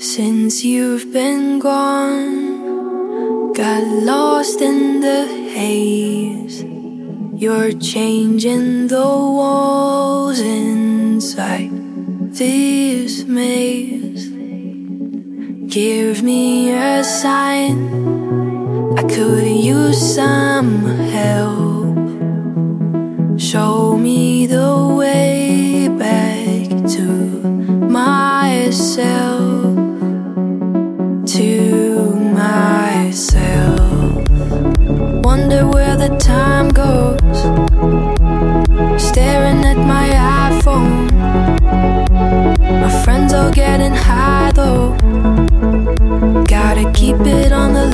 Since you've been gone, got lost in the haze. You're changing the walls inside this maze. Give me a sign, I could use some help. Show me the way back to myself. To myself. Wonder where the time goes, staring at my iPhone. My friends all getting high though, gotta keep it on the